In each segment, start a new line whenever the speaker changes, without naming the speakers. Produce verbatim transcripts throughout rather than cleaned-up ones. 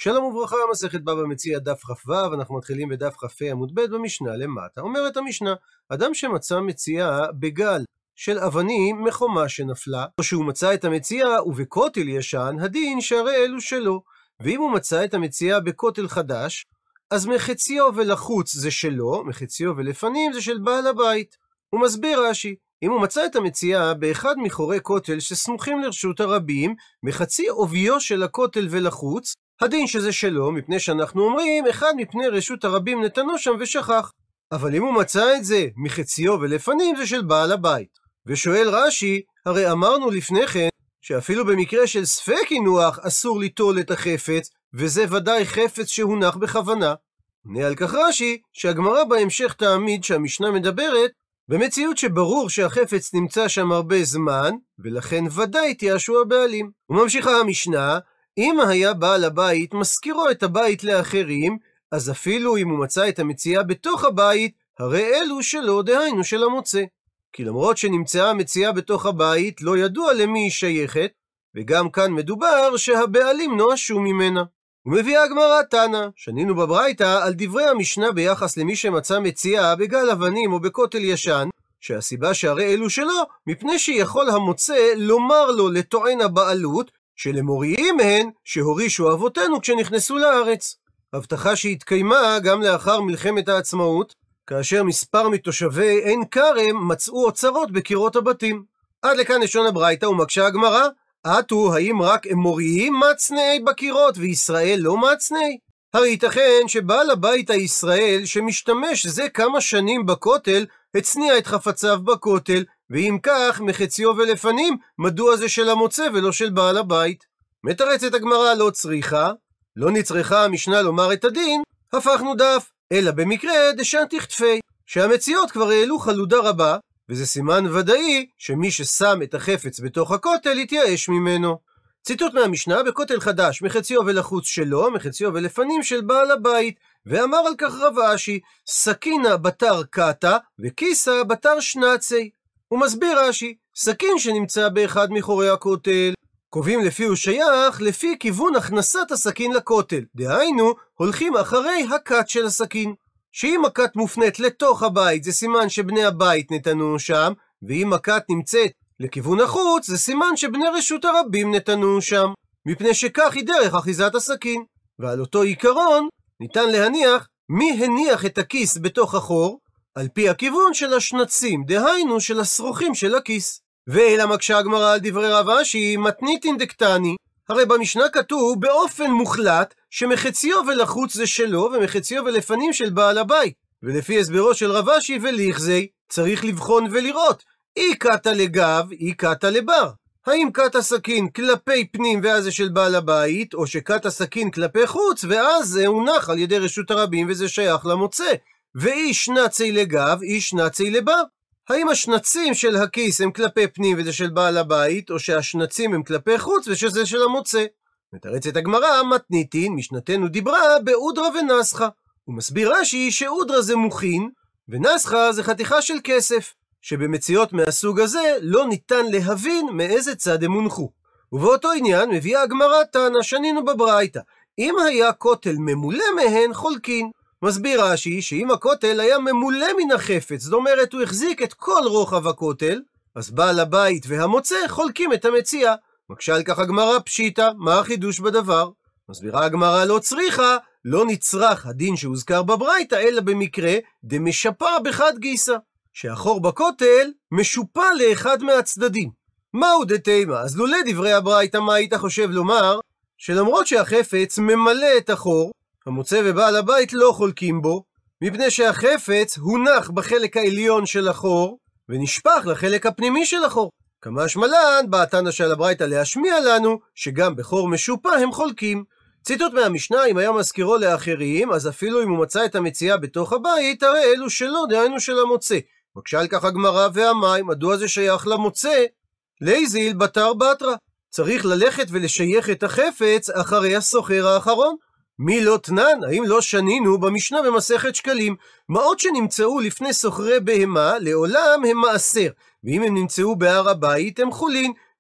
שלום וברכה, מסכת בבא מציעא דף כ"ו, אנחנו מתחילים בדף כ"ה עמוד ב' במשנה למטה. אומרת המשנה, אדם שמצא מציאה בגל של אבנים מחומה שנפלה, או שהוא מצא את המציאה ובכותל ישן, הדין שהרי אלו שלו. ואם הוא מצא את המציאה בכותל חדש, אז מחציו ולחוץ זה שלו, מחציו ולפנים זה של בעל הבית. הוא מסביר רש"י, אם הוא מצא את המציאה באחד מחורי כותל שסמוכים לרשות הרבים, מחצי עוביו של הכותל ולחוץ, הדין שזה שלו, מפני שאנחנו אומרים, אחד מפני רשות הרבים נתנו שם ושכח. אבל אם הוא מצא את זה מחציו ולפנים, זה של בעל הבית. ושואל רש"י, הרי אמרנו לפני כן, שאפילו במקרה של ספק הינוח אסור ליטול את החפץ, וזה ודאי חפץ שהונח בכוונה. עונה על כך רש"י, שהגמרא בהמשך תעמיד שהמשנה מדברת, במציאות שברור שהחפץ נמצא שם הרבה זמן, ולכן ודאי תיאשו הבעלים. וממשיכה המשנה, אם היה בעל הבית מזכירו את הבית לאחרים, אז אפילו אם הוא מצא את המציאה בתוך הבית, הרי אלו שלו, דהיינו של המוצא. כי למרות שנמצאה המציאה בתוך הבית, לא ידוע למי היא שייכת, וגם כאן מדובר שהבעלים נואשו ממנה. ומביאה הגמרא תנא, שנינו בברייתא על דברי המשנה ביחס למי שמצא מציאה בגל אבנים או בכותל ישן, שהסיבה שהרי אלו שלו, מפני שיכול המוצא לומר לו לטוען הבעלות, שלמוריים מהן שהורישו אבותינו כשנכנסו לארץ. הבטחה שהתקיימה גם לאחר מלחמת העצמאות, כאשר מספר מתושבי עין כרם מצאו אוצרות בקירות הבתים. עד לכאן לשון הברייתא ומקשה הגמרא, עתו האם רק אמוריים מצנעי בקירות וישראל לא מצנעי? הרי ייתכן שבעל הבית הישראל שמשתמש זה כמה שנים בכותל, הצניע את חפציו בכותל, ואם כך מחציו ולפנים, מדוע זה של המוצא ולא של בעל הבית? מתרצת הגמרא לא צריכה, לא נצרכה המשנה לומר את הדין, הפכנו דף, אלא במקרה דשן תכתפי, שהמציאות כבר העלו חלודה רבה, וזה סימן ודאי שמי ששם את החפץ בתוך הכותל יתייאש ממנו. ציטוט מהמשנה, בכותל חדש מחציו ולחוץ שלו, מחציו ולפנים של בעל הבית, ואמר על כך רב אשי, סכינה בתר קטה וכיסה בתר שנצי. הוא מסביר רש"י, סכין שנמצא באחד מחורי הכותל, קובעים לפי הוא שייך לפי כיוון הכנסת הסכין לכותל, דהיינו הולכים אחרי הקט של הסכין, שאם הקט מופנית לתוך הבית זה סימן שבני הבית נתנו שם, ואם הקט נמצאת לכיוון החוץ זה סימן שבני רשות הרבים נתנו שם, מפני שכך היא דרך אחיזת הסכין. ועל אותו עיקרון ניתן להניח מי הניח את הכיס בתוך החור, על פי הכיוון של השנצים, דהיינו של השרוכים של הכיס. ואלא מקשה הגמרא על דברי רב אשי, מתניתין דקטני, הרי במשנה כתוב באופן מוחלט שמחציו ולחוץ זה שלו ומחציו ולפנים של בעל הבית, ולפי הסברו של רב אשי ולכזי צריך לבחון ולראות, אי קטה לגב, אי קטה לבר. האם קט הסכין כלפי פנים ואז זה של בעל הבית, או שקט הסכין כלפי חוץ ואז זה הונח על ידי רשות הרבים וזה שייך למוצא, ואי שנצי לגב, אי שנצי לבר. האם השנצים של הכיס הם כלפי פנים וזה של בעל הבית, או שהשנצים הם כלפי חוץ ושזה של המוצא? מתרצת הגמרא, מתניתין, משנתנו דיברה באודרה ונסחה. הוא מסביר רש"י שאודרה זה מוכין, ונסחה זה חתיכה של כסף, שבמציאות מהסוג הזה לא ניתן להבין מאיזה צד הם הונחו. ובאותו עניין מביאה הגמרא תנא, שנינו בברייתא, אם היה כותל ממולא מהן חולקין. מסביר רש"י שאם הכותל היה ממולא מן החפץ, זאת אומרת הוא החזיק את כל רוחב הכותל, אז בעל הבית והמוצא חולקים את המציאה. מקשה על כך הגמרא פשיטא, מה החידוש בדבר? מסבירה הגמרא לא צריכה, לא נצרך הדין שהוזכר בברייתא, אלא במקרה דמשפע בחד גיסא, שהחור בכותל משופע לאחד מהצדדים. מהו דתימה? אז לולא דברי הברייתא, מה היית חושב לומר? שלמרות שהחפץ ממלא את החור, המוצא ובעל הבית לא חולקים בו, מפני שהחפץ הונח בחלק העליון של החור, ונשפך לחלק הפנימי של החור. כמשמע לן, באה תנא של הברייתא להשמיע לנו, שגם בחור משופע הם חולקים. ציטוט מהמשנה, אם היה מזכירו לאחרים, אז אפילו אם הוא מצא את המציאה בתוך הבית, הרי אלו שלו, דהיינו של המוצא. מקשה על כך הגמרא והמים, מדוע זה שייך למוצא? לייזיל בתר בתרא. צריך ללכת ולשייך את החפץ אחרי הסוחר האחרון. מי לא תנן? האם לא שנינו במשנה במסכת שקלים? מעות שנמצאו לפני סוחרי בהמה, לעולם הם מעשר, ואם הם נמצאו בהר הבית הם חולין,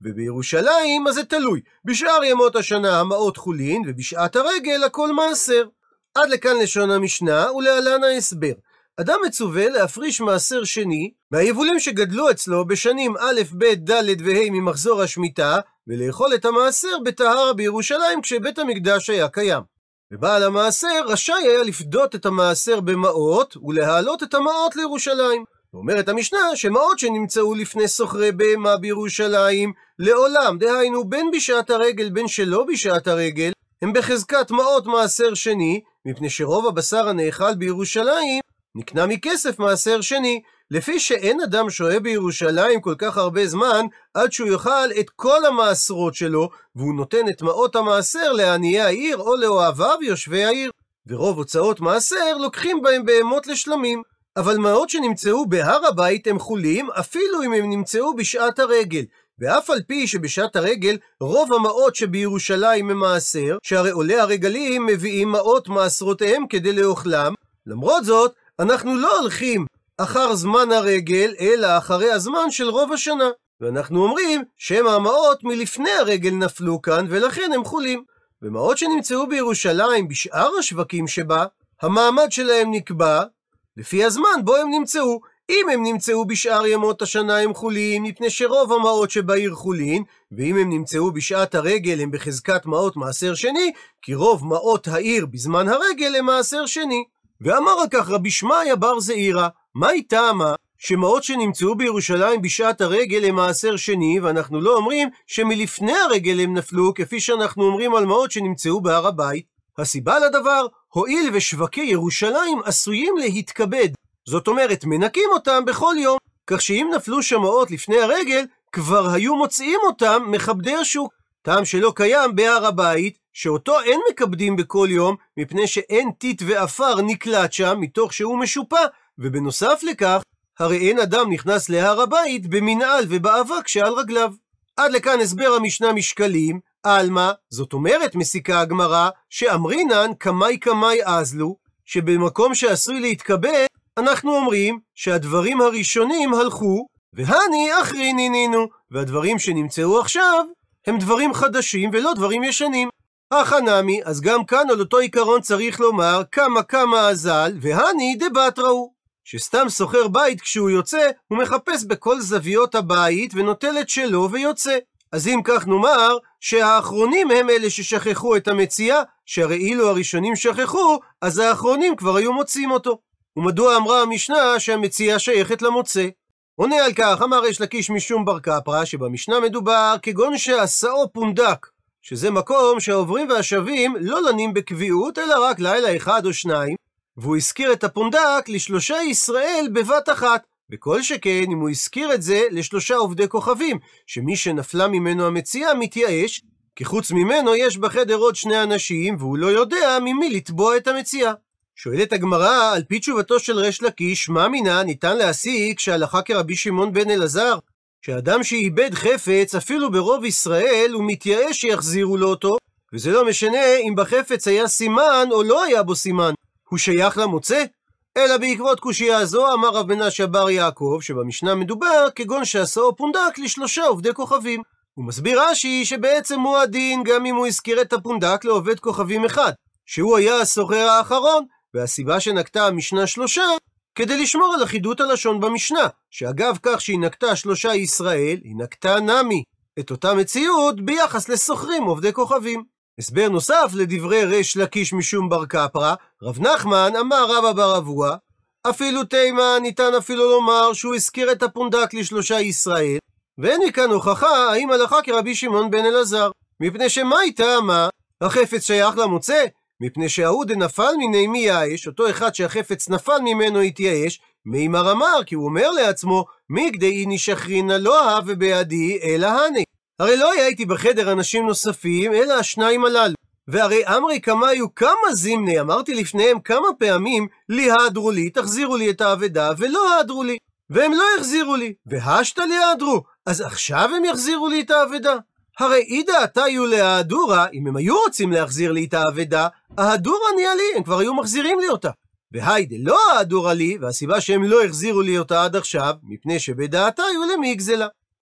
ובירושלים אז זה תלוי. בשאר ימות השנה המעות חולין, ובשעת הרגל הכל מעשר. עד לכאן לשון המשנה, ולהלן ההסבר. אדם מצווה להפריש מעשר שני מהיבולים שגדלו אצלו בשנים א', ב', ד' וה' ממחזור השמיטה, ולאכול את המעשר בטהרה בירושלים כשבית המקדש היה קיים. ובעל המעשר רשאי היה לפדות את המעשר במעות ולהעלות את המעות לירושלים. ואומרת המשנה שמעות שנמצאו לפני סוחרי בהמה בירושלים לעולם, דהיינו בין בשעת הרגל בין שלא בשעת הרגל, הם בחזקת מעות מעשר שני, מפני שרוב הבשר הנאכל בירושלים נקנה מכסף מעשר שני, לפי שאין אדם שוהה בירושלים כל כך הרבה זמן עד שהוא יאכל את כל המעשרות שלו, והוא נותן את מעות המעשר לעניי העיר או לאוהביו יושבי העיר. ורוב הוצאות מעשר לוקחים בהם בהמות לשלמים. אבל מעות שנמצאו בהר הבית הם חולים אפילו אם הם נמצאו בשעת הרגל, ואף על פי שבשעת הרגל רוב המעות שבירושלים הם מעשר, שהרי עולי הרגלים מביאים מעות מעשרותיהם כדי לאוכלם. למרות זאת, אנחנו לא הולכים אחר זמן הרגל, אלא אחרי הזמן של רוב השנה. ואנחנו אומרים שהם המעות מלפני הרגל נפלו כאן, ולכן הם חולים. ומעות שנמצאו בירושלים בשאר השווקים שבה, המעמד שלהם נקבע לפי הזמן בו הם נמצאו. אם הם נמצאו בשאר ימות השנה הם חולין, מפני שרוב המעות שבעיר חולין, ואם הם נמצאו בשעת הרגל הם בחזקת מעות מעשר שני, כי רוב מעות העיר בזמן הרגל הם מעשר שני. ואמר כך רבי שמעיה בר זעירא, מה היא טעמה שמעות שנמצאו בירושלים בשעת הרגל הם מעשר שני, ואנחנו לא אומרים שמלפני הרגל הם נפלו, כפי שאנחנו אומרים על מעות שנמצאו בהר הבית? הסיבה לדבר, הואיל ושווקי ירושלים עשויים להתכבד, זאת אומרת מנקים אותם בכל יום, כך שאם נפלו שם מעות לפני הרגל, כבר היו מוצאים אותם מכבדי השוק. טעם שלא קיים בהר הבית, שאותו אין מכבדים בכל יום, מפני שאין טיט ואפר נקלט שם, מתוך שהוא משופע, ובנוסף לכך, הרי אין אדם נכנס להר הבית במנעל ובאבק שעל רגליו. עד לכאן הסבר המשנה משקלים, אלמה, זאת אומרת מסיקה הגמרא, שאמרינן קמאי קמאי אזלו, שבמקום שעשוי להתכבד, אנחנו אומרים שהדברים הראשונים הלכו, והני אחריני נינו, והדברים שנמצאו עכשיו הם דברים חדשים ולא דברים ישנים. החנמי, אז גם כאן על אותו עיקרון צריך לומר כמה כמה אזל, והני דבת ראו, שסתם סוחר בית כשהוא יוצא, הוא מחפש בכל זוויות הבית ונוטל את שלו ויוצא. אז אם כך נאמר שהאחרונים הם אלה ששכחו את המציאה, שהרי אילו הראשונים שכחו, אז האחרונים כבר היו מוצאים אותו. ומדוע אמרה המשנה שהמציאה שייכת למוצא? עונה על כך אמר ריש לקיש משום בר קפרא, שבמשנה מדובר כגון שעשאו פונדק, שזה מקום שהעוברים והשבים לא לנים בקביעות אלא רק לילה אחד או שניים, והוא הזכיר את הפונדק לשלושה ישראל בבת אחת, וכל שכן אם הוא הזכיר את זה לשלושה עובדי כוכבים, שמי שנפלה ממנו המציאה מתייאש, כי חוץ ממנו יש בחדר עוד שני אנשים והוא לא יודע ממי לתבוע את המציאה. שואלת הגמרא, על פי תשובתו של ריש לקיש, מה מינה ניתן להסיק שהלכה כרבי שמעון בן אלעזר, שאדם שאיבד חפץ אפילו ברוב ישראל הוא מתייאש שיחזירו לו אותו, וזה לא משנה אם בחפץ היה סימן או לא היה בו סימן, הוא שייך למוצא? אלא בעקבות קושייה זו אמר רב מנשה בר יעקב, שבמשנה מדובר כגון שעשאו פונדק לשלושה עובדי כוכבים. הוא מסביר רש"י שבעצם הוא הדין גם אם הוא הזכיר את הפונדק לעובד כוכבים אחד, שהוא היה הסוחר האחרון, והסיבה שנקטה המשנה שלושה, כדי לשמור על אחידות הלשון במשנה, שאגב כך שהיא נקטה שלושה ישראל, היא נקטה נמי את אותה מציאות ביחס לסוחרים עובדי כוכבים. הסבר נוסף לדברי ריש לקיש משום בר קפרא, רב נחמן אמר רבא בר אבוה, אפילו תימה ניתן אפילו לומר שהוא הזכיר את הפונדק לשלושה ישראל, ואין מכאן הוכחה האם הלכה כרבי שמעון בן אלעזר, מפני שמה היא טעמה? החפץ שייך למוצא? מפני שההוא דנפל מיני מייאש, אותו אחד שהחפץ נפל ממנו התייאש, מימר אמר, כי הוא אומר לעצמו, מגדי איני שחרינה לא אהב ובידי אלא הני. הרי לא היה איתי בחדר אנשים נוספים, אלא השניים הללו. והרי אמרי כמה היו כמה זימני, אמרתי לפניהם כמה פעמים, לי העדרו לי, תחזירו לי את האבדה, ולא העדרו לי. והם לא החזירו לי, והשת לי העדרו, אז עכשיו הם יחזירו לי את האבדה. הרי אידה עתיו להדורה, אם הם היו רוצים להחזיר לי את האבדה, ההדורה נהיה לי, הם כבר היו מחזירים לי אותה. והיידה לא ההדורה לי, והסיבה שהם לא החזירו לי אותה עד עכשיו, מפני שבדעתיו למי גזלה.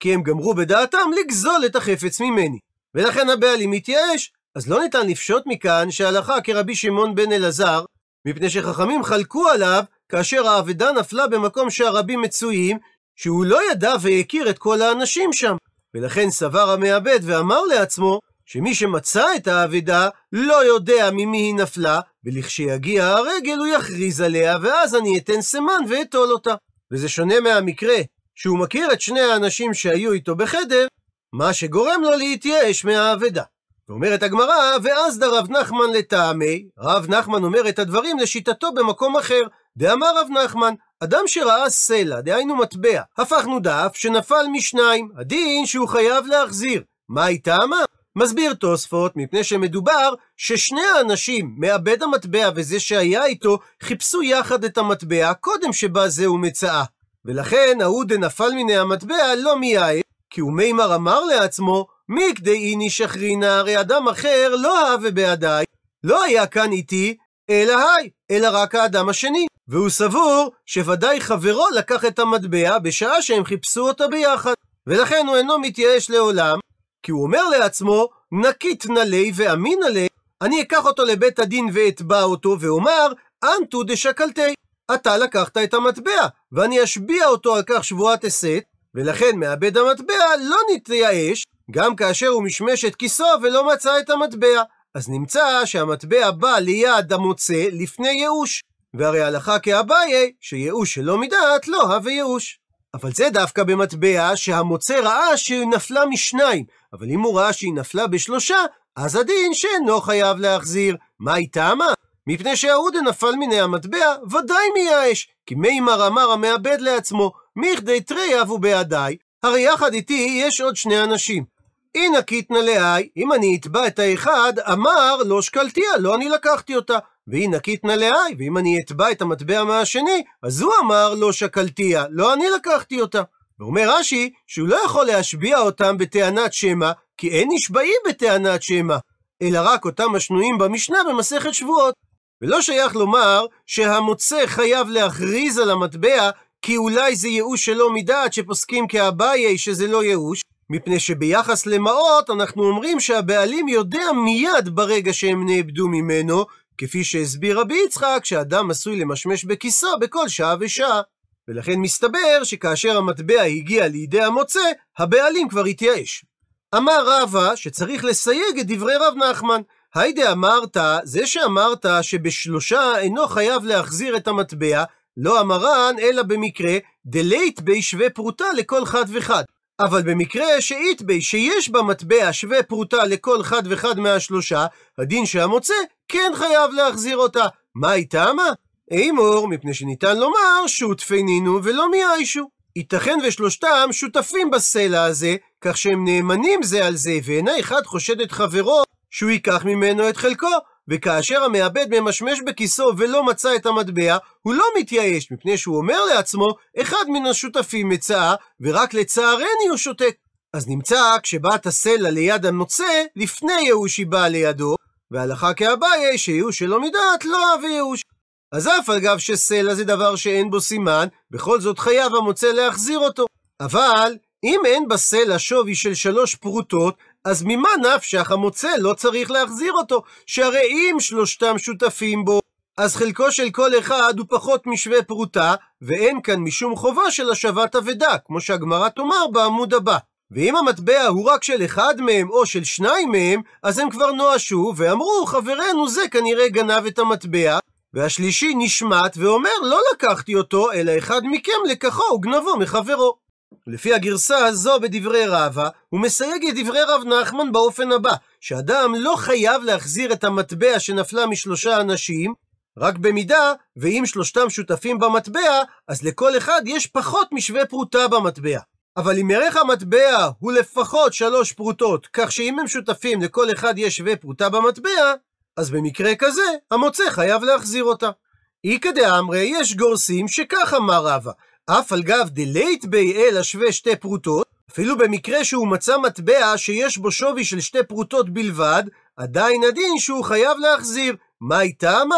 כי הם גמרו בדעתם לגזול את החפץ ממני. ולכן הבעלים מתייאש. אז לא ניתן לפשוט מכאן שהלכה כרבי שמעון בן אלעזר, מפני שחכמים חלקו עליו כאשר האבדה נפלה במקום שהרבים מצויים, שהוא לא ידע והכיר את כל האנשים שם. ולכן סבר המעבד ואמר לעצמו, שמי שמצא את האבדה לא יודע ממי היא נפלה, ולכשיגיע הרגל הוא יכריז עליה, ואז אני אתן סימן ואתול אותה. וזה שונה מהמקרה שהוא מכיר את שני האנשים שהיו איתו בחדר, מה שגורם לו להתייאש מהאבדה. ואומרת הגמרא, ואז דה רב נחמן לטעמי, רב נחמן אומר את הדברים לשיטתו במקום אחר. דאמר רב נחמן, אדם שראה סלע, דהיינו מטבע, הפכנו דף שנפל משניים, הדין שהוא חייב להחזיר. מה היא טעמה? מסביר תוספות, מפני שמדובר ששני האנשים, מעבד המטבע וזה שהיה איתו, חיפשו יחד את המטבע קודם שבא זהו מצאה. ולכן ההוא דנפל מיני המטבע לא מייאש, כי הוא מימר אמר לעצמו, מי כדאי נשחרינה, הרי אדם אחר לא הווה בעדיי, לא היה כאן איתי, אלא היי, אלא רק האדם השני. והוא סבור שוודאי חברו לקח את המטבע בשעה שהם חיפשו אותה ביחד. ולכן הוא אינו מתייאש לעולם, כי הוא אומר לעצמו, נקית נלי ואמין עלי, אני אקח אותו לבית הדין ואתבע אותו, ואומר, אנטו דשקלתי, אתה לקחת את המטבע, ואני אשביע אותו על כך שבועת הסת, ולכן מעבד המטבע לא נתייאש, גם כאשר הוא משמש את כיסו ולא מצא את המטבע. אז נמצא שהמטבע בא ליד המוצא לפני ייאוש, והרי הלכה כאביי, שייאוש שלא מדעת לא הווה ייאוש. אבל זה דווקא במטבע שהמוצא ראה שהיא נפלה משניים, אבל אם הוא ראה שהיא נפלה בשלושה, אז הדין שאינו חייב להחזיר. מה היא טעמה? מפני שההוא דנפל מיני המטבע ודאי מייאש, כי מימר אמר המעבד לעצמו, מכדי תרי אבו בעדיי, הרי יחד איתי יש עוד שני אנשים. הנה קיתנה לאי, אם אני אתבע את האחד, אמר לא שקלתיה, לא אני לקחתי אותה. והנה קיתנה לאי, ואם אני אתבע את המטבע מהשני, אז הוא אמר לא שקלתיה, לא אני לקחתי אותה. ואומר רש"י שהוא לא יכול להשביע אותם בטענת שמא, כי אין נשבעים בטענת שמא, אלא רק אותם השנויים במשנה במסכת שבועות. ולא שייך לומר שהמוצא חייב להכריז על המטבע, כי אולי זה ייאוש שלא מדעת שפוסקים כאביי שזה לא ייאוש, מפני שביחס למעות אנחנו אומרים שהבעלים יודע מיד ברגע שהם נאבדו ממנו, כפי שהסביר רבי יצחק שאדם עשוי למשמש בכיסו בכל שעה ושעה. ולכן מסתבר שכאשר המטבע הגיע לידי המוצא, הבעלים כבר התייאש. אמר רבא שצריך לסייג את דברי רב נחמן. היידה אמרת, זה שאמרת שבשלושה אינו חייב להחזיר את המטבע, לא אמרן אלא במקרה דלית בי שווה פרוטה לכל חד וחד. אבל במקרה שאית בי שיש במטבע שווה פרוטה לכל חד וחד מהשלושה, הדין שהמוצא כן חייב להחזיר אותה. מה היא טעמה? אימור, מפני שניתן לומר שותפינינו ולא מייאשו. ייתכן ושלושתם שותפים בסלע הזה, כך שהם נאמנים זה על זה, ואינה אחד חושד את חברו שהוא ייקח ממנו את חלקו, וכאשר המעבד ממשמש בכיסו ולא מצא את המטבע, הוא לא מתייאש, מפני שהוא אומר לעצמו, אחד מן השותפים מצאה, ורק לצערני הוא שותק. אז נמצא כשבאת הסלע ליד המוצא, לפני ייאוש היא באה לידו, והלכה כאביי שייאוש שלא מדעת לא אהב ייאוש. אז אף על גב שסלע זה דבר שאין בו סימן, בכל זאת חייב המוצא להחזיר אותו. אבל אם אין בסלע שווי של שלוש פרוטות, אז ממה נפשך המוצא לא צריך להחזיר אותו, שהרי אם שלושתם שותפים בו, אז חלקו של כל אחד הוא פחות משווה פרוטה, ואין כאן משום חובה של השבת אבדה, כמו שהגמרא תאמר בעמוד הבא. ואם המטבע הוא רק של אחד מהם או של שניים מהם, אז הם כבר נואשו ואמרו, חברנו זה כנראה גנב את המטבע, והשלישי נשמט ואומר, לא לקחתי אותו, אלא אחד מכם לקחו וגנבו מחברו. לפי הגרסה הזו בדברי רבא, הוא מסייג את דברי רב נחמן באופן הבא, שאדם לא חייב להחזיר את המטבע שנפלה משלושה אנשים, רק במידה, ואם שלושתם שותפים במטבע, אז לכל אחד יש פחות משווה פרוטה במטבע. אבל אם ערך המטבע הוא לפחות שלוש פרוטות, כך שאם הם שותפים לכל אחד יש שווה פרוטה במטבע, אז במקרה כזה, המוצא חייב להחזיר אותה. איקא דאמרי, יש גורסים שכך אמר רבא, אף על גב דלית בי אלא שווה שתי פרוטות, אפילו במקרה שהוא מצא מטבע שיש בו שווי של שתי פרוטות בלבד, עדיין הדין שהוא חייב להחזיר. מה היא טעמה?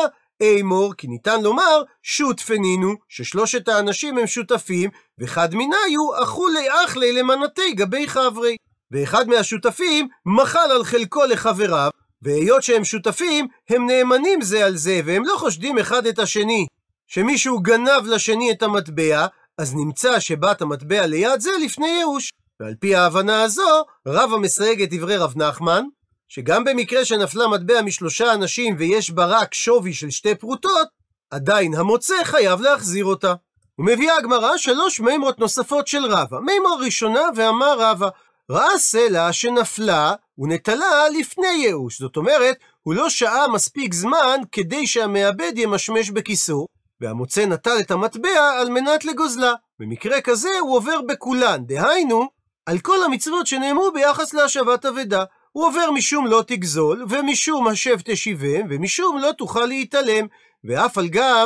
אמור, כי ניתן לומר שותפנינו, ששלושת האנשים הם שותפים, וחד מניו אכולי אחלי למנתי גבי חברי. ואחד מהשותפים מחל על חלקו לחבריו, והיות שהם שותפים, הם נאמנים זה על זה, והם לא חושדים אחד את השני. שמישהו גנב לשני את המטבע, אז נמצא שבת המטבע ליד זה לפני ייאוש. ועל פי ההבנה הזו, רבא מסייג את דברי רב נחמן, שגם במקרה שנפלה מטבע משלושה אנשים ויש בה רק שווי של שתי פרוטות, עדיין המוצא חייב להחזיר אותה. ומביאה הגמרא שלוש מימרות נוספות של רבא. מימרה ראשונה, ואמר רבא, ראה סלע שנפלה ונטלה לפני ייאוש. זאת אומרת, הוא לא שעה מספיק זמן כדי שהמעבד ימשמש בכיסו, והמוצא נטל את המטבע על מנת לגוזלה. במקרה כזה הוא עובר בכולן, דהיינו, על כל המצוות שנאמרו ביחס להשבת אבדה. הוא עובר משום לא תגזול, ומשום השב תשיבם, ומשום לא תוכל להתעלם, ואף על גב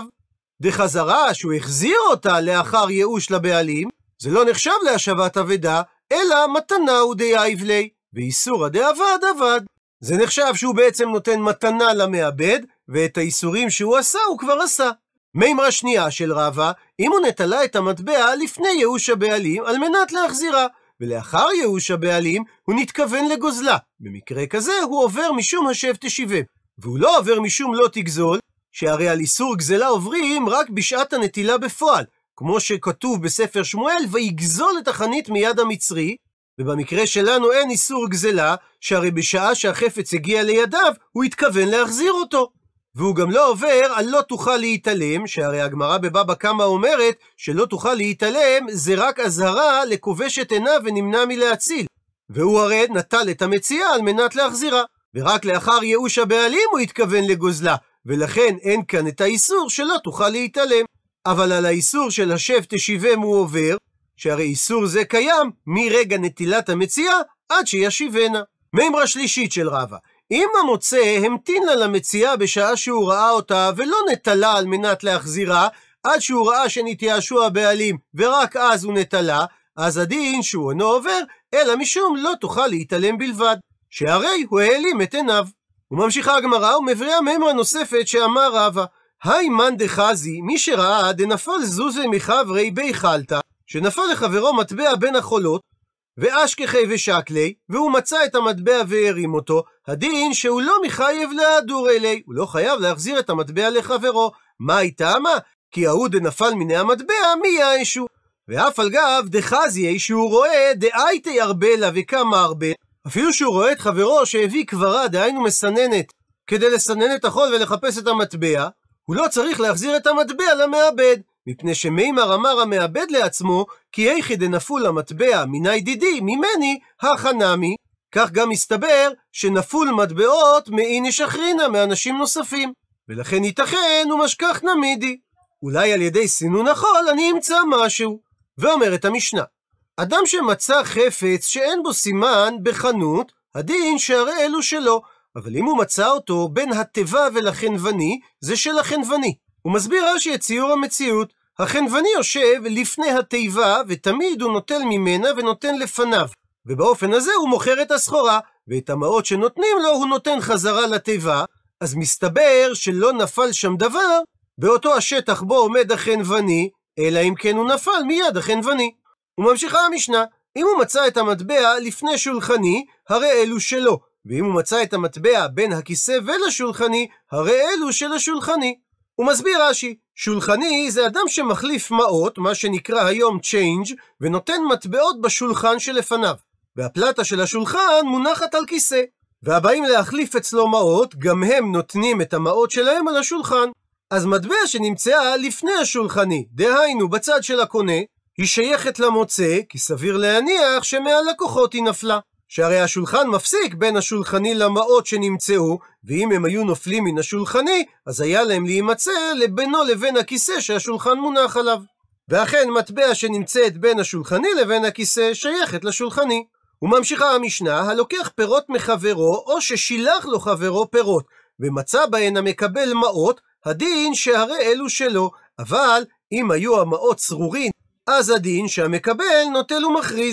דחזרה שהוא החזיר אותה לאחר ייאוש לבעלים, זה לא נחשב להשבת אבדה, אלא מתנה הוא דייב לי, ואיסורא דאבד אבד. זה נחשב שהוא בעצם נותן מתנה למעבד, ואת האיסורים שהוא עשה הוא כבר עשה. מימרה שנייה של רבא, אם הוא נטלה את המטבע לפני ייאוש הבעלים על מנת להחזירה, ולאחר ייאוש הבעלים הוא נתכוון לגוזלה. במקרה כזה הוא עובר משום השב תשיבם, והוא לא עובר משום לא תגזול, שהרי על איסור גזלה עוברים רק בשעת הנטילה בפועל, כמו שכתוב בספר שמואל, ויגזול את החנית מיד המצרי, ובמקרה שלנו אין איסור גזלה, שהרי בשעה שהחפץ הגיע לידיו, הוא התכוון להחזיר אותו. והוא גם לא עובר על לא תוכל להתעלם, שהרי הגמרא בבבא קמא אומרת שלא תוכל להתעלם זה רק אזהרה לכובש את עיניו ונמנע מלהציל. והוא הרי נטל את המציאה על מנת להחזירה, ורק לאחר ייאוש הבעלים הוא התכוון לגוזלה, ולכן אין כאן את האיסור שלא תוכל להתעלם. אבל על האיסור של השב תשיבם הוא עובר, שהרי איסור זה קיים מרגע נטילת המציאה עד שישיבנה. מימרה שלישית של רבא, אם המוצא המתין לה למציאה בשעה שהוא ראה אותה ולא נטלה על מנת להחזירה עד שהוא ראה שנתייאשו הבעלים ורק אז הוא נטלה, אז הדין שהוא אינו עובר אלא משום לא תוכל להתעלם בלבד, שהרי הוא העלים את עיניו. וממשיכה הגמרא ומביאה מימרה נוספת שאמר רבא, היי מן דחזי, מי שראה דנפל זוזי מחברי בי חלתא, שנפל לחברו מטבע בין החולות, ואשכחי ושקלי, והוא מצא את המטבע והרים אותו, הדין שהוא לא מחייב להדור אלי, הוא לא חייב להחזיר את המטבע לחברו. מה איתה מה? כי ההוא דנפל מיני המטבע מי יאשו. ואף על גב דחזי שהוא רואה דאייתי ארבלה וכמה ארבל, אפילו שהוא רואה את חברו שהביא קברה, דהיינו מסננת, כדי לסנן את החול ולחפש את המטבע, הוא לא צריך להחזיר את המטבע למעבד, מפני שמימר אמר המעבד לעצמו, כי איכי דנפול המטבע מיני דידי ממני הכנמי, כך גם מסתבר שנפול מטבעות מאיני שחרינה מאנשים נוספים, ולכן ייתכן ומשכח נמידי. אולי על ידי סינון החול אני אמצא משהו. ואומרת המשנה, אדם שמצא חפץ שאין בו סימן בחנות, הדין שהרי אלו שלו, אבל אם הוא מצא אותו בין התיבה ולחנווני, זה של החנווני. הוא מסביר רש"י את ציור המציאות, החנווני יושב לפני התיבה ותמיד הוא נוטל ממנה ונותן לפניו, ובאופן הזה הוא מוכר את הסחורה, ואת המעות שנותנים לו הוא נותן חזרה לתיבה, אז מסתבר שלא נפל שם דבר באותו השטח בו עומד החנווני, אלא אם כן הוא נפל מיד החנווני. וממשיכה המשנה, אם הוא מצא את המטבע לפני שולחני, הרי אלו שלו, ואם הוא מצא את המטבע בין הכיסא ולשולחני, הרי אלו של השולחני. הוא מסביר רש"י, שולחני זה אדם שמחליף מעות, מה שנקרא היום צ'יינג', ונותן מטבעות בשולחן שלפניו, והפלטה של השולחן מונחת על כיסא, והבאים להחליף אצלו מעות, גם הם נותנים את המעות שלהם על השולחן. אז מטבע שנמצאה לפני השולחני, דהיינו בצד של הקונה, היא שייכת למוצא, כי סביר להניח שמעל לקוחות היא נפלה. שהרי השולחן מפסיק בין השולחני למעות שנמצאו, ואם הם היו נופלים מן השולחני, אז היה להם להימצא לבינו לבין הכיסא שהשולחן מונח עליו. ואכן מטבע שנמצאת בין השולחני לבין הכיסא שייכת לשולחני. וממשיכה המשנה, הלוקח פירות מחברו, או ששילח לו חברו פירות, ומצא בהן המקבל מעות, הדין שהרי אלו שלו, אבל אם היו המעות צרורין, אז הדין שהמקבל נוטל ומכריז.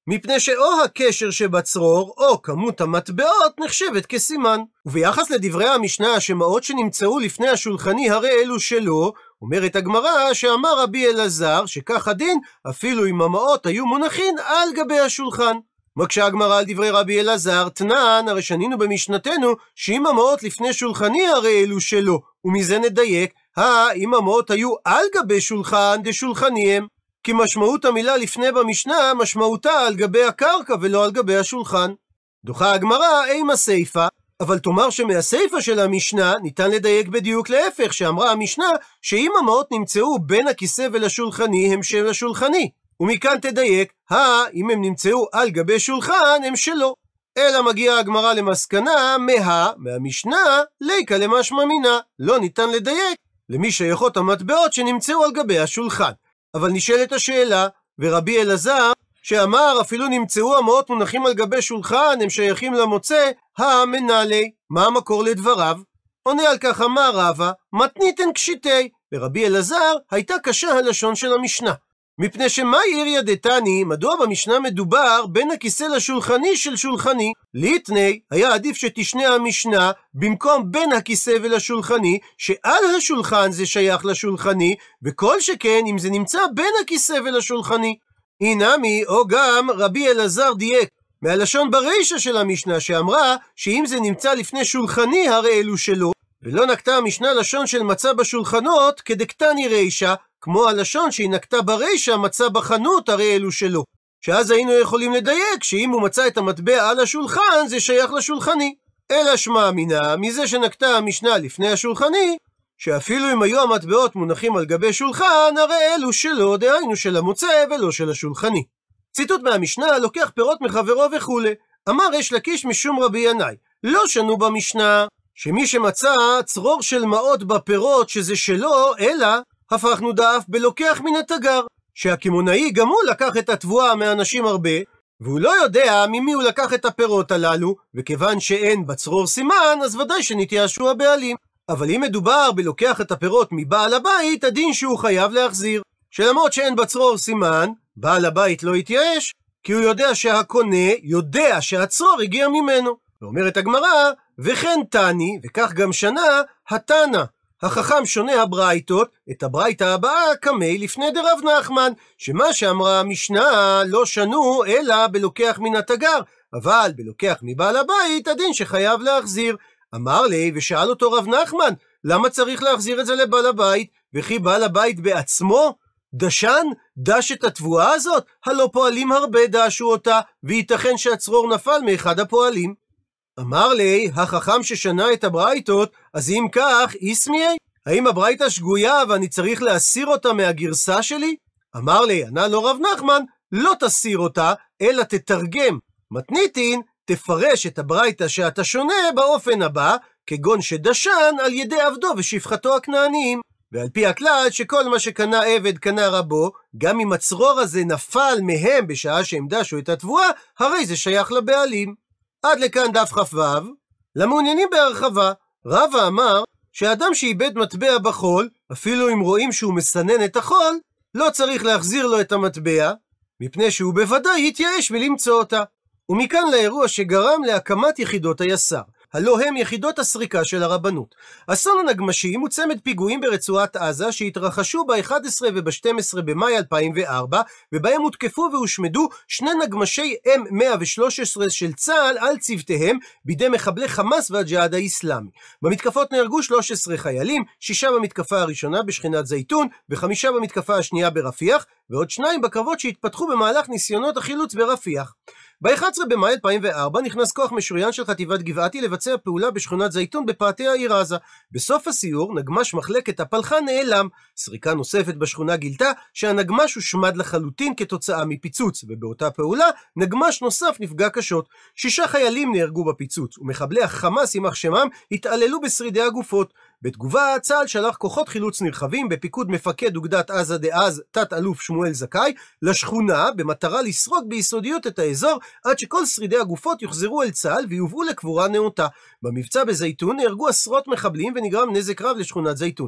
מפני שאו הקשר שבצרור או כמות המטבעות נחשבת כסימן. וביחס לדברי המשנה שמעות שנמצאו לפני השולחני הרי אלו שלו, אומרת הגמרא שאמר רבי אלעזר שכך הדין אפילו אם המעות היו מונחים על גבי השולחן. מקשה הגמרא על דברי רבי אלעזר, תנן, הרי שנינו במשנתנו שאם המעות לפני שולחני הרי אלו שלו, ומזה נדייק, אם המעות היו על גבי שולחן דשולחני הם, כי משמעות המילה לפני במשנה משמעותה על גבי הקרקע ולא על גבי השולחן. דוחה הגמרא אימה סיפה, אבל תאמר שמהסיפה של המשנה ניתן לדייק בדיוק להפך, שאמרה המשנה שאם המעות נמצאו בין הכיסא ולשולחני הם של השולחני, ומכאן תדייק, אם הם נמצאו על גבי שולחן הם שלו. אלא מגיעה הגמרא למסקנה מה, מהמשנה, ליקה למשמע מינה, לא ניתן לדייק למי שייכות המטבעות שנמצאו על גבי השולחן. אבל נשאלת השאלה, ורבי אלעזר שאמר אפילו נמצאו המעות מונחים על גבי שולחן הם שייכים למוצא, המנהלי, מה המקור לדבריו? עונה על כך אמר רבא, מתניתן קשיטי, לרבי אלעזר הייתה קשה הלשון של המשנה. מפני שמה עיריה דתני, מדוע במשנה מדובר בין הכיסא לשולחני של שולחני? ליתני, היה עדיף שתשנה המשנה במקום בין הכיסא ולשולחני, שעל השולחן זה שייך לשולחני, וכל שכן אם זה נמצא בין הכיסא ולשולחני. אינמי, או גם רבי אלעזר דייק מהלשון ברישה של המשנה שאמרה שאם זה נמצא לפני שולחני הרי אלו שלו, ולא נקטה המשנה לשון של מצא בשולחנות כדקטני רישה, כמו הלשון שהיא נקטה ברישה מצא בחנות הרי אלו שלו, שאז היינו יכולים לדייק שאם הוא מצא את המטבע על השולחן זה שייך לשולחני. אלא שמע מינה מזה שנקטה המשנה לפני השולחני, שאפילו אם היו המטבעות מונחים על גבי שולחן הרי אלו שלו, דהיינו של המוצא ולא של השולחני. ציטוט מהמשנה לוקח פירות מחברו וכו'. אמר ריש לקיש משום רבי ינאי, לא שנו במשנה שמי שמצא צרור של מעות בפירות שזה שלו, אלא הפכנו דאף בלוקח מן התגר, שהקמעונאי גם הוא לקח את התבואה מאנשים הרבה, והוא לא יודע ממי הוא לקח את הפירות הללו, וכיוון שאין בצרור סימן, אז ודאי שנתייאשו הבעלים. אבל אם מדובר בלוקח את הפירות מבעל הבית, הדין שהוא חייב להחזיר. שלמרות שאין בצרור סימן, בעל הבית לא יתייאש, כי הוא יודע שהקונה יודע שהצרור הגיע ממנו. ואומרת הגמרא, וכן תני, וכך גם שנה, התנא. החכם שונה הברייתות, את הברייתא הבאה קמי לפני דרב נחמן, שמה שאמרה המשנה לא שנו אלא בלוקח מן התגר, אבל בלוקח מבעל הבית הדין שחייב להחזיר. אמר לי ושאל אותו רב נחמן, למה צריך להחזיר את זה לבעל הבית? וכי בעל הבית בעצמו דשן דש את התבואה הזאת? הלא פועלים הרבה דשו אותה, וייתכן שהצרור נפל מאחד הפועלים. אמר לי, החכם ששנה את הברייתות, אז אם כך, איסמיי, האם הברייתא שגויה ואני צריך להסיר אותה מהגרסה שלי? אמר לי, ענה לו רב נחמן, לא תסיר אותה, אלא תתרגם. מתניתין, תפרש את הברייתא שאתה שונה באופן הבא, כגון שדשן על ידי עבדו ושפחתו הכנעניים. ועל פי הכלל שכל מה שקנה עבד קנה רבו, גם אם הצרור הזה נפל מהם בשעה שהם דשו את התבואה, הרי זה שייך לבעלים. עד לכאן דף כ"ו. למעוניינים בהרחבה, רבא אמר שאדם שאיבד מטבע בחול, אפילו אם רואים שהוא מסנן את החול, לא צריך להחזיר לו את המטבע, מפני שהוא בוודאי יתייאש מלמצוא אותה. ומכאן לאירוע שגרם להקמת יחידות היסר, הלא הם יחידות הסריקה של הרבנות. אסון הנגמשים הוא צמד פיגועים ברצועת עזה שהתרחשו ב-אחד עשר וב-שנים עשר במאי אלפיים וארבע, ובהם הותקפו והושמדו שני נגמשי אם מאה ושלוש עשרה של צה"ל על צוותיהם בידי מחבלי חמאס והג'יהאד האסלאמי. במתקפות נהרגו שלושה עשר חיילים, שישה במתקפה הראשונה בשכונת זייתון, וחמישה במתקפה השנייה ברפיח, ועוד שניים בקרבות שהתפתחו במהלך ניסיונות החילוץ ברפיח. ב-אחד עשר במאי אלפיים וארבע נכנס כוח משוריין של חטיבת גבעתי לבצע פעולה בשכונת זייתון בפאתי העיר עזה. בסוף הסיור נגמש מחלקת הפלחה נעלם. סריקה נוספת בשכונה גילתה שהנגמש הושמד לחלוטין כתוצאה מפיצוץ, ובאותה פעולה נגמש נוסף נפגע קשות. שישה חיילים נהרגו בפיצוץ, ומחבלי החמאס יימח שמם התעללו בשרידי הגופות. בתגובה צה"ל שלח כוחות חילוץ נרחבים בפיקוד מפקד אוגדת עזה דאז תת אלוף שמואל זכאי לשכונה במטרה לסרוק ביסודיות את האזור עד שכל שרידי הגופות יוחזרו אל צה"ל ויובאו לקבורה נאותה. במבצע בזייתון נהרגו עשרות מחבלים ונגרם נזק רב לשכונת זייתון.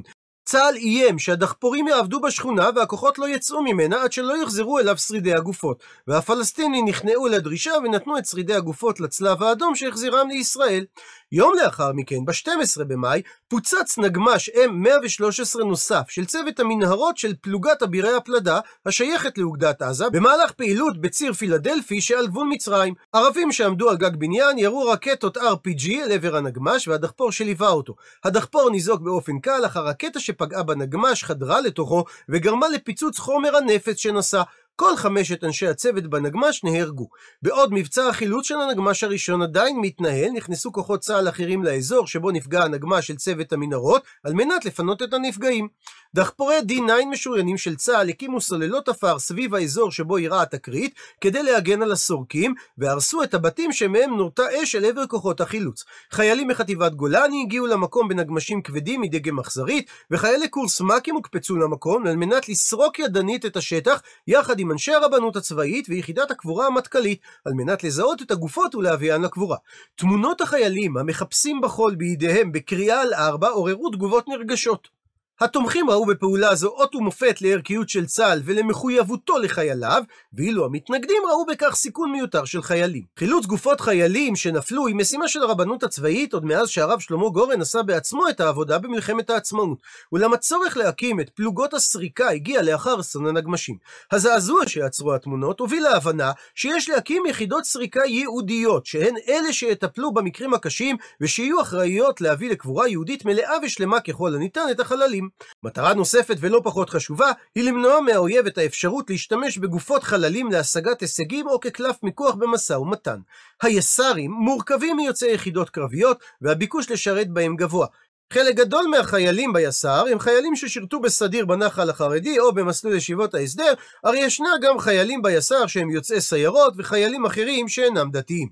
צה"ל איים שהדחפורים יעבדו בשכונה והכוחות לא יצאו ממנה עד שלא יחזרו אליו שרידי הגופות, והפלסטינים נכנעו לדרישה ונתנו את שרידי הגופות לצלב האדום שהחזירם לישראל. יום לאחר מכן, ב-שנים עשר במאי, פוצץ נגמ"ש אם מאה ושלוש עשרה נוסף של צוות המנהרות של פלוגת אבירי הפלדה השייכת לאוגדת עזה במהלך פעילות בציר פילדלפי שעל גבול מצרים. ערבים שעמדו על גג בניין ירו רקטות אר פי ג'י אל עבר הנגמ"ש והדחפור שליווה אותו. הדחפור ניזוק באופן קל, אך הרקטה שפגעה בנגמ"ש חדרה לתוכו וגרמה לפיצוץ חומר הנפץ שנשא. כל חמשת אנשי הצוות בנגמ"ש נהרגו. בעוד מבצע החילוץ של הנגמ"ש הראשון עדיין מתנהל, נכנסו כוחות צה"ל אחרים לאזור שבו נפגע הנגמ"ש של צוות המנהרות על מנת לפנות את הנפגעים. דחפורי די תשע משוריינים של צה"ל הקימו סוללות עפר סביב האזור שבו אירעה התקרית כדי להגן על הסורקים, והרסו את הבתים שמהם נורתה אש אל עבר כוחות החילוץ. חיילים מחטיבת גולני הגיעו למקום בנגמ"שים כבדים מדגם אכזרית, וחיילי קורס מ"כים הוקפצו למקום על מנת לסרוק ידנית את השטח יחד עם אנשי הרבנות הצבאית ויחידת הקבורה המטכ"לית על מנת לזהות את הגופות ולהביאן לקבורה. תמונות החיילים המחפשים בחול בידיהם בקריאה על ארבע עוררו תגובות נרגשות. התומכים ראו בפעולה זו אות ומופת לערכיות של צה"ל ולמחויבותו לחייליו, ואילו המתנגדים ראו בכך סיכון מיותר של חיילים. חילוץ גופות חיילים שנפלו היא משימה של הרבנות הצבאית עוד מאז שהרב שלמה גורן עשה בעצמו את העבודה במלחמת העצמאות, אולם הצורך להקים את פלוגות הסריקה הגיע לאחר אסון הנגמ"שים. הזעזוע שיצרו התמונות הוביל להבנה שיש להקים יחידות סריקה ייעודיות, שהן אלה שיטפלו במקרים הקשים ושיהיו אחראיות להביא לקבורה יהודית מלאה ושלמה ככל הניתן את החללים. מטרה נוספת ולא פחות חשובה היא למנוע מהאויב את האפשרות להשתמש בגופות חללים להשגת הישגים או כקלף מיקוח במשא ומתן. היס"רים מורכבים מיוצאי יחידות קרביות והביקוש לשרת בהם גבוה. חלק גדול מהחיילים ביס"ר הם חיילים ששירתו בסדיר בנח"ל החרדי או במסלול ישיבות ההסדר, הרי ישנה גם חיילים ביס"ר שהם יוצאי סיירות וחיילים אחרים שאינם דתיים.